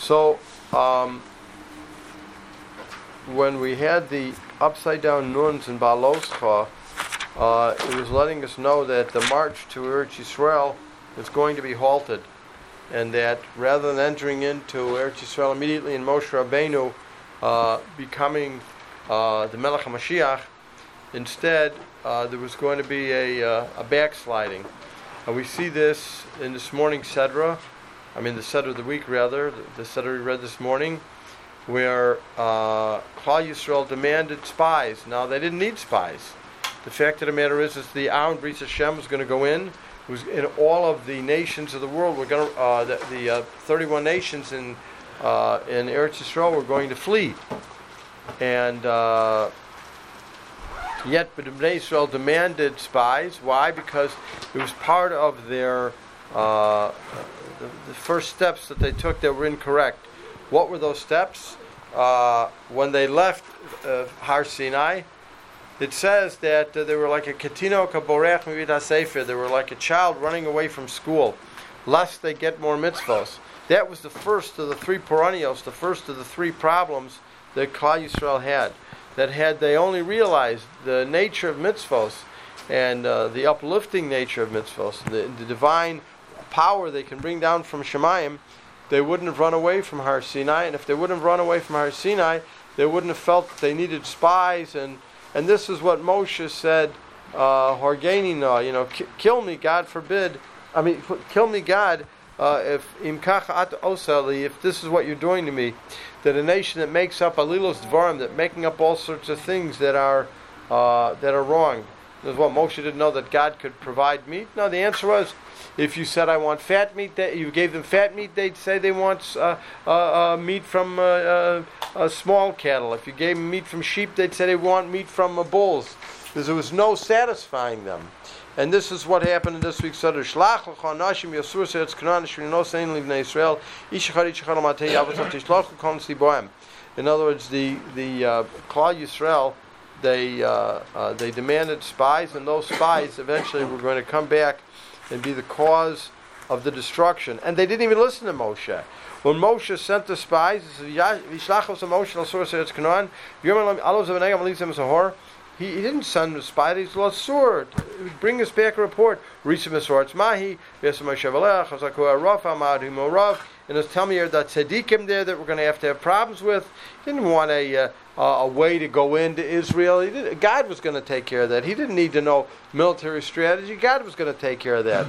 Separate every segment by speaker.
Speaker 1: So, when we had the upside down nuns in Baloscha, it was letting us know that the march to Eretz Yisrael is going to be halted, and that rather than entering into Eretz Yisrael immediately in Moshe Rabbeinu becoming the Melech HaMashiach, instead there was going to be a backsliding. We see this in this morning's Sedra, the Sedra of the week rather, the Sedra we read this morning, where Klal Yisrael demanded spies. Now, they didn't need spies. The fact of the matter is the Aaron Bris Hashem was going to go in. It was in all of the nations of the world. We're going to the 31 nations in Eretz Yisrael were going to flee, and yet Bnei Yisrael demanded spies. Why? Because it was part of their the first steps that they took that were incorrect. What were those steps? When they left Har Sinai, it says that they were like a ketino kaborech mivit hasefer. They were like a child running away from school, lest they get more mitzvos. That was the first of the three perennials, the first of the three problems that Klal Yisrael had. That had they only realized the nature of mitzvos and the uplifting nature of mitzvos, the divine power they can bring down from Shemayim, they wouldn't have run away from Har Sinai. And if they wouldn't have run away from Har Sinai, they wouldn't have felt that they needed spies. And this is what Moshe said, Horgenina, kill me, God forbid. Kill me, God, if this is what you're doing to me. That a nation that makes up alilos dvarim, that making up all sorts of things that are wrong. That's what Moshe didn't know, that God could provide meat. No, the answer was, if you said I want fat meat, you gave them fat meat, they'd say they want meat from small cattle. If you gave them meat from sheep, they'd say they want meat from bulls. Because there was no satisfying them. And this is what happened in this week's Sedra. Shlach l'cha nashim yasur se'etz Canaan shvino sein livnei Israel ish echad l'matei yavatzam tishlach l'kol tzib'ohem. In other words, the Klal Yisrael, they demanded spies, and those spies eventually were going to come back and be the cause of the destruction. And they didn't even listen to Moshe. When Moshe sent the spies, he didn't send the spies. He said, bring us back a report. And it's telling me that tzaddikim there that we're going to have problems with. He didn't want a way to go into Israel. God was going to take care of that. He didn't need to know military strategy. God was going to take care of that.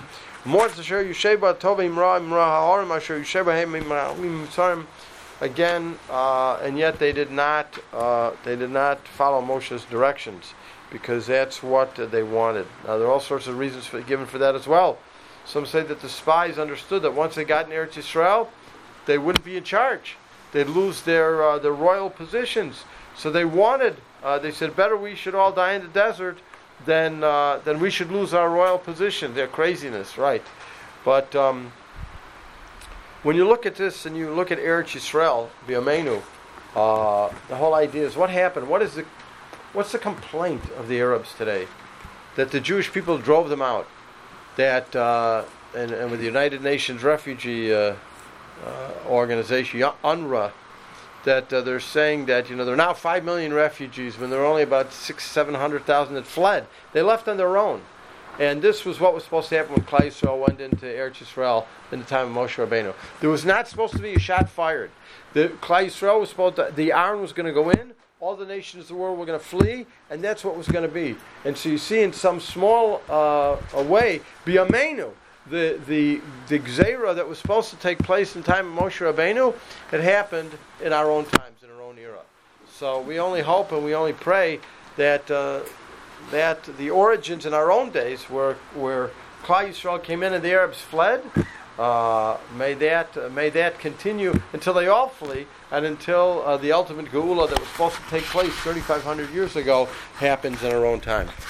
Speaker 1: Again, and yet they did not follow Moshe's directions, because that's what they wanted. Now, there are all sorts of reasons given for that as well. Some say that the spies understood that once they got in Eretz Yisrael, they wouldn't be in charge. They'd lose their royal positions. So they wanted. They said, better we should all die in the desert than we should lose our royal position. Their craziness, right? But when you look at this and you look at Eretz Yisrael, B'yameinu, the whole idea is what happened. What's the complaint of the Arabs today? That the Jewish people drove them out. That and with the United Nations Refugee Organization, UNRWA, that they're saying that there are now 5 million refugees when there are only about 600,000-700,000 that fled. They left on their own. And this was what was supposed to happen when Klal Yisrael went into Eretz Yisrael in the time of Moshe Rabbeinu. There was not supposed to be a shot fired. The Klal Yisrael was supposed to, the Aaron was going to go in, all the nations of the world were going to flee, and that's what was going to be. And so you see in some small way, B'yameinu, the Gzeira that was supposed to take place in the time of Moshe Rabbeinu, had happened in our own times, in our own era. So we only hope and we only pray that the origins in our own days, where Klal Yisrael came in and the Arabs fled, may that continue until they all flee, and until the ultimate Geula that was supposed to take place 3,500 years ago happens in our own time.